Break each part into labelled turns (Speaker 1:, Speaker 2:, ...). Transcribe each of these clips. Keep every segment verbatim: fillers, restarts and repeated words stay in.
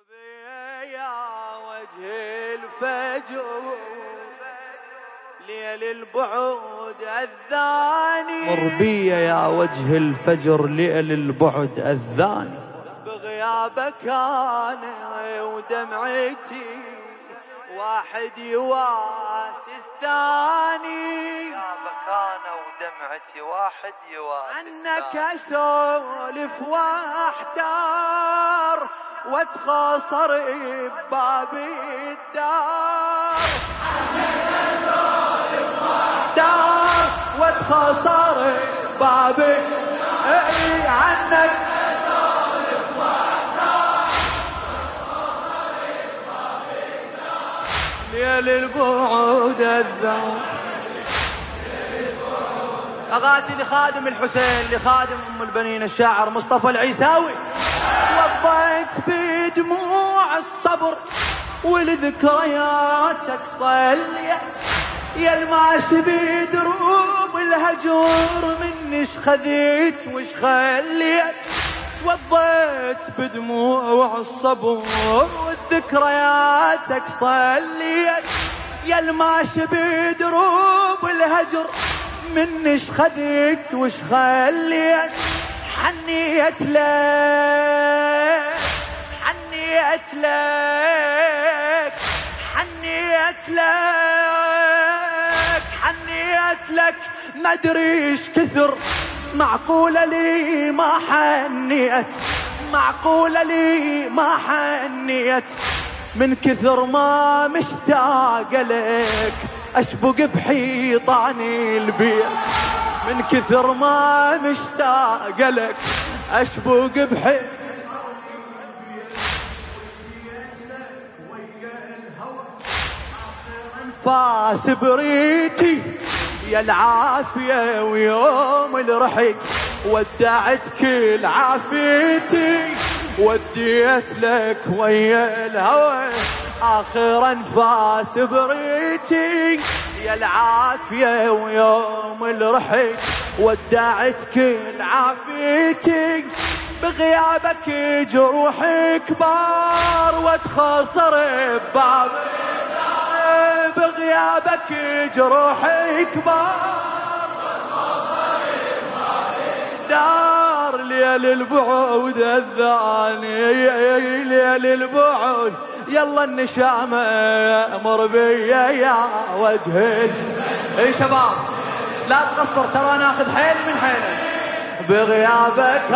Speaker 1: يا وجه الفجر ليل البعد أذاني،
Speaker 2: مر بي يا وجه الفجر ليل البعد أذاني،
Speaker 1: بغيابك أنا ودمعتي واحد يواسي الثاني،
Speaker 2: بغيابك أنا ودمعتي واحد يواسي
Speaker 1: عنك أسولف واحتار واتخاصر بباب الدار،
Speaker 2: عنك أسولف واحتار واتخاصر بباب الدار، عنك أسولف واحتار واتخاصر بباب الدار،
Speaker 1: ليل البعد الذان.
Speaker 2: أغاتي لخادم الحسين لخادم أم البنين الشاعر مصطفى العيساوي.
Speaker 1: وضيت بدموع الصبر ولذكرياتك صليت، يا الماشي بدروب الهجر مني شخذيت وش خليت، توضيت بدموع الصبر وذكرياتك صليت، يا الماشي بدروب الهجر مني شخذيت وش خليت، حنيت لك حنيت لك حنيت لك حنيت لك ما ادري ايش كثر، معقولة لي ما حنيت، معقولة لي ما حنيت، من كثر ما مشتاق لك اشبق بحيطان البيت، من كثر ما مشتاق لك اشبق بحيطان انفاس بريتي يا العافية، ويوم الرحيل ودعت كل عافيتي، وديت لك ويا الهوى آخر أنفاس بريتي يا العافية، ويوم الرحيل ودعت كل عافيتي، بغيابك جروحي كبار واتخاصر بباب، بغيابك جروحي كبار واتخاصر بباب الدار، ليل البعود الذاني ليل البعود، يلا النشامة مر بيا يا وجه. اي شباب لا تقصر ترى ناخذ حيل من حيلك، بغيابك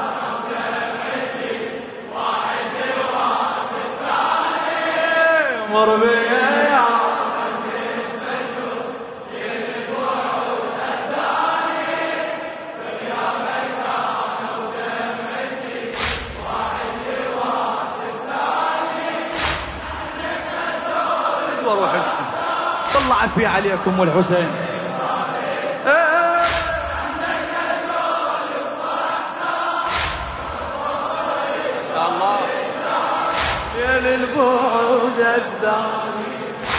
Speaker 1: مر بيا يا طلع عافية عليكم والحسين. ما شاء الله يا للبعد الذاني،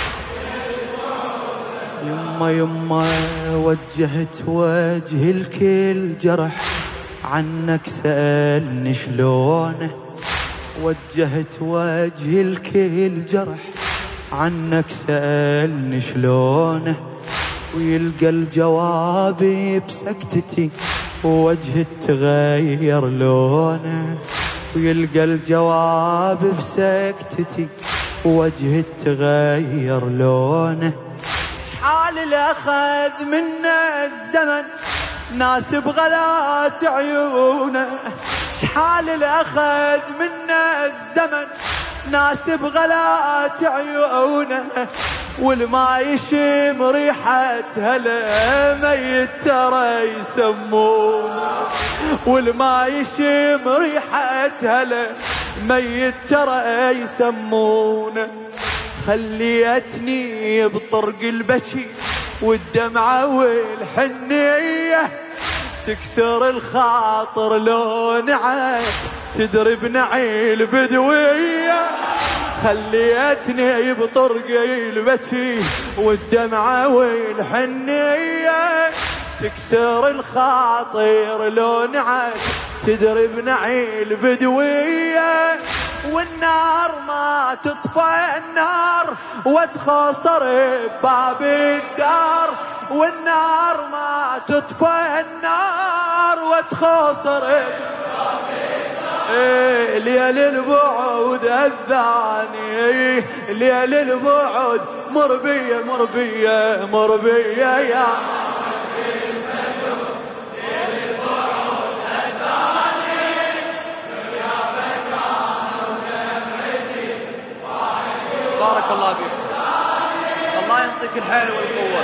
Speaker 2: يما يما وجهت وجه الكل جرح، عنك سألني شلونه، وجهت وجه الكل جرح، عنك سألني شلونه، ويلقى الجواب بسكتتي ووجه تغير لونه، ويلقى الجواب بسكتتي ووجه تغير لونه،
Speaker 1: شحال الأخذ منا الزمن ناس بغلات عيونه، شحال الأخذ منا الزمن ناس بغلات عيونه، والما يشم ريحة هلا ميت ترى يسمونه، والما يشم ريحة هلا ميت ترى يسمونه، خليتني بطرق البكي والدمعة والحنية تكسر الخاطر لو نعت تدرب نعيل بدوية، خليتني بطرقي البكي والدمعة والحنية تكسر الخاطر لو نعت تدرب نعيل بدوية، والنار ما تطفى النار وتخاصر بباب الدار، والنار ما تطفى النار وتخاصر بباب الدار. إيه ليل البعد الثاني، ليل البعد مربية مربية مربية يا
Speaker 2: بارك الله فيك، الله يعطيك الحيل والقوة.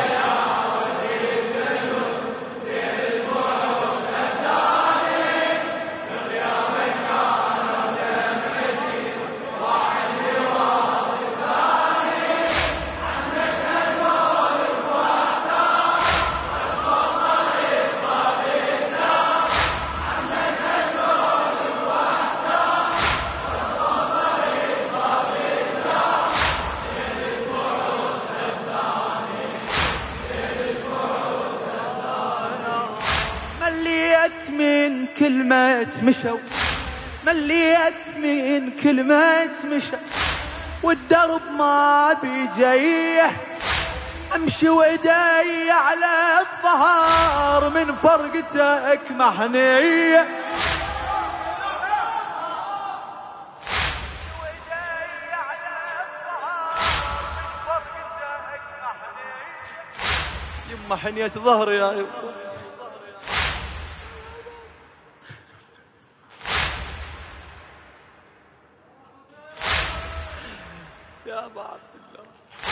Speaker 1: من كلمة مشوا، مليت من كلمة مشوا، والدرب ما بيجيه، امشي وايدي على الظهر من فرقتك محنية. يما حنية ظهري يا يما، يا أبا عبد الله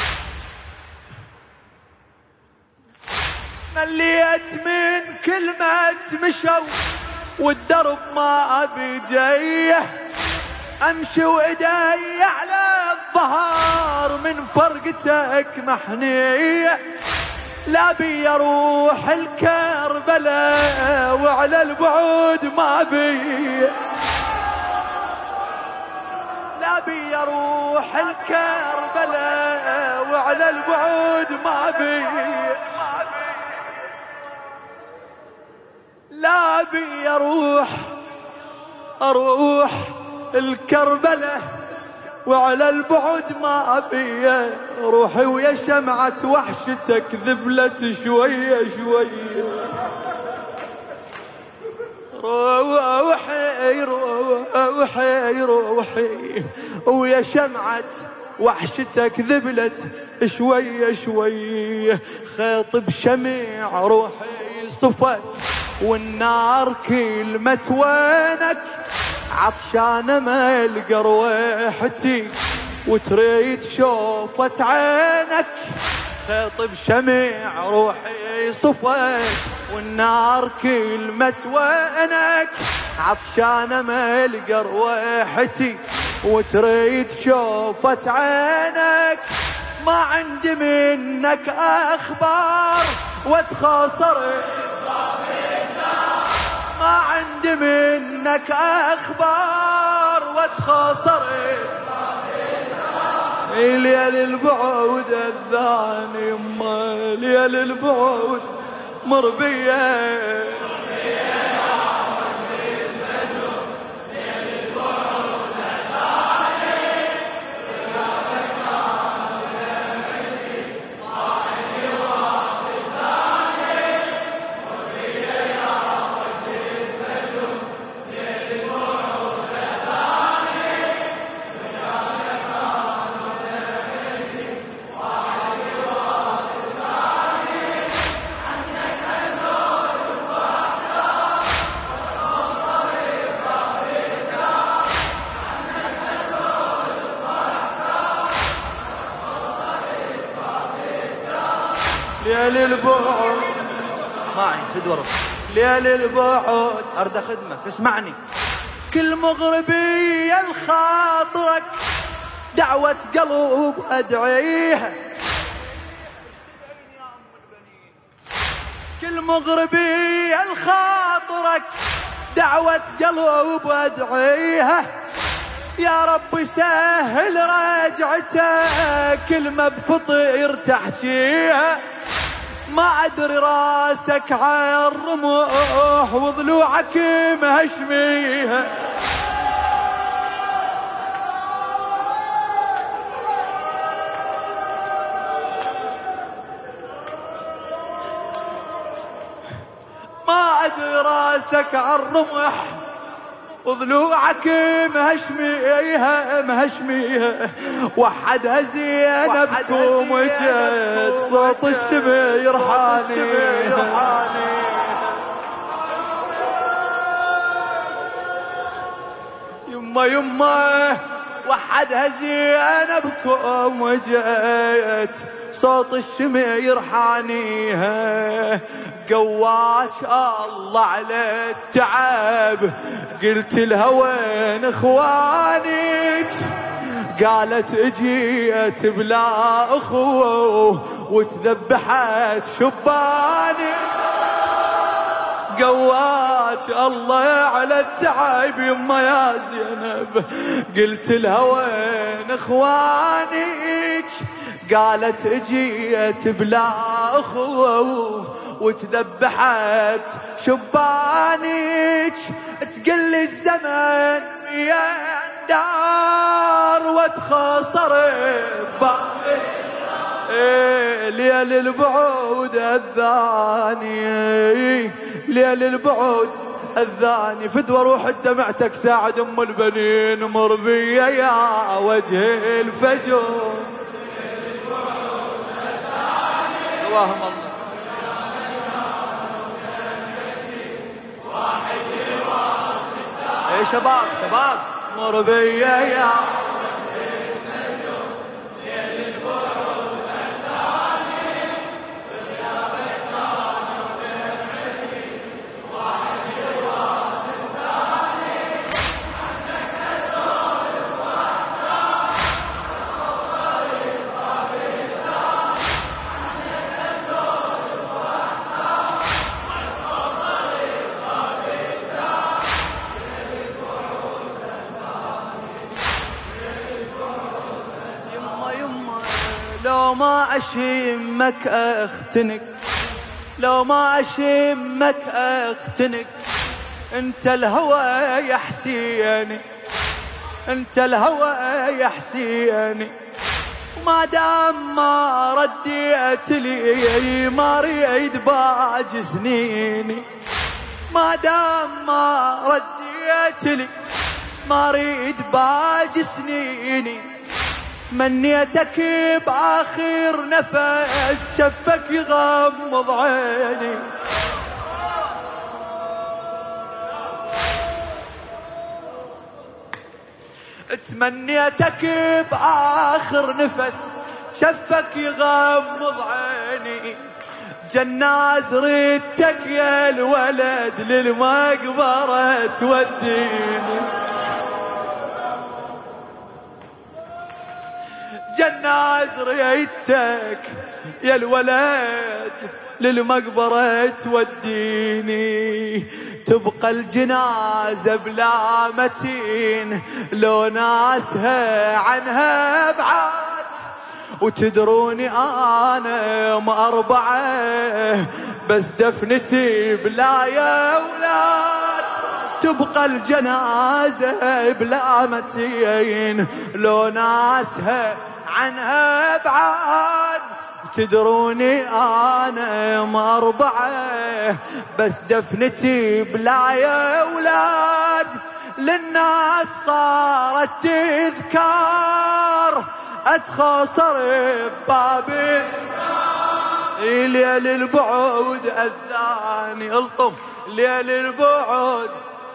Speaker 1: مليت من كلمة مشوا، والدرب ما بيجيه، امشي وايدي على الظهر من فرقتك محنية. لا بي اروح الكربلاء وعلى البعود ما بي، لا بي اروح الكربلاء وعلى البعود ما بي، لا بي اروح اروح الكربلاء وعلى البعد ما بي، روحي ويا شمعة وحشتك ذبلت شوية شوية. روحي روحي روحي ويا شمعة وحشتك ذبلت شوية شوية. خيط بشمع روحي صفت والنار كلمة وينك، عطشانة ما القى رويحتي وتريد شوفة عينك. خيط بشمع روحي صفت والنار كلمة وينك، عطشانة ما القى رويحتي وتريد شوفة عينك. ما عندي منك اخبار واتخاصر، ما عندي منك اخبار واتخاصر، ليل البعود الثاني يما ليل البعود مربيه. ليل البعد
Speaker 2: معي في دورك،
Speaker 1: ليل البعد
Speaker 2: أرد خدمك اسمعني.
Speaker 1: كل مغربية الخاطرك دعوة قلب أدعيها، كل مغربية الخاطرك دعوة قلب أدعيها. يا رب سهل راجعتك كلمة بفطير تحشيها. ما أدري راسك عالرموح وضلوعك مهشميها، بعد راسك عالرمح وضلوعك مهشميها مهشميها وحدها زينبكم وجت صوت السما يرحاني يما يما وحدها زينبكم وجت صوت الشمع يرحانيها قواك الله على التعب قلت لها وين اخوانك قالت اجيت بلا اخوه وتذبحت شباني قواك الله على التعب يما يا زينب قلت لها وين اخوانك قالت اجيت بلا اخوه وتذبحت شبانك تقل الزمن يا دار وتخسر بابي ليل البعود الثاني ليل البعود الثاني فدوى روح دمعتك ساعد ام البنين مربيه يا وجه الفجر اللهم الله يا شباب شباب مربيه يا لو ما أشمك أختنك لو ما أشمك أختنك انت الهوى يا حسيني انت الهوى يا حسيني وما دام ما رديت لي ما ريد باج سنيني ما دام ما رديت لي ما ريد باج سنيني تمنيتك بآخر نفس شفك يغمض عيني تمنيتك بآخر نفس شفك يغمض عيني جناز ردتك يا الولد للمقبرة توديني جناز ريتك يا الولد للمقبرة توديني تبقى الجنازة بلا متين لو ناسها عنها بعاد وتدروني أنا مأربعة بس دفنتي بلا يا أولاد تبقى الجنازة بلا متين لو ناسها عنها بعاد تدروني أنا مأربعة بس دفنتي بلا يا أولاد للناس صارت تذكار أتخاصر ببابي ليل البعود الثاني الطم ليل البعود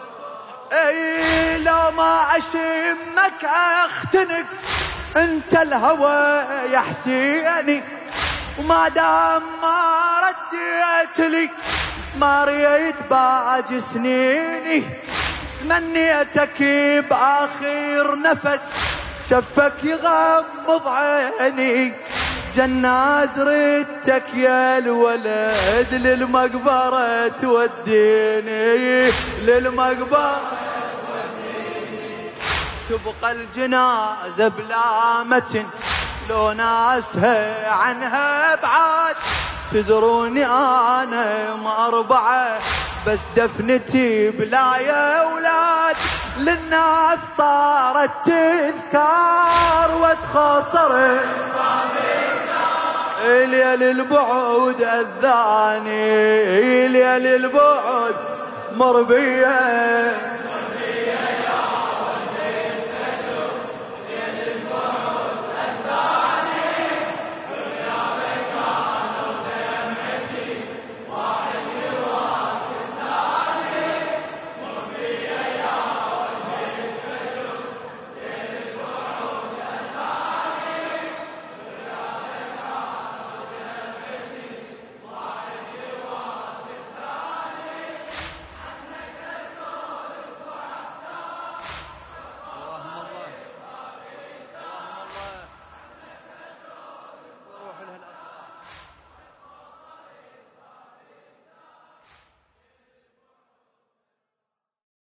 Speaker 1: اي لو ما أشمك أختنك انت الهوى يا حسيني وما دام ما رديت لي ما ريت باج سنيني تمنيتك بآخر نفس شفك يغمض عيني جناز ردتك يا الولد للمقبرة توديني للمقبرة تبقى الجنازة بلا متن لو ناسها عنها بعاد تدروني أنا مأربعة بس دفنتي بلا يا أولاد للناس صارت تذكار وتخاصر ليل البعود أذاني ليل البعد مر بيا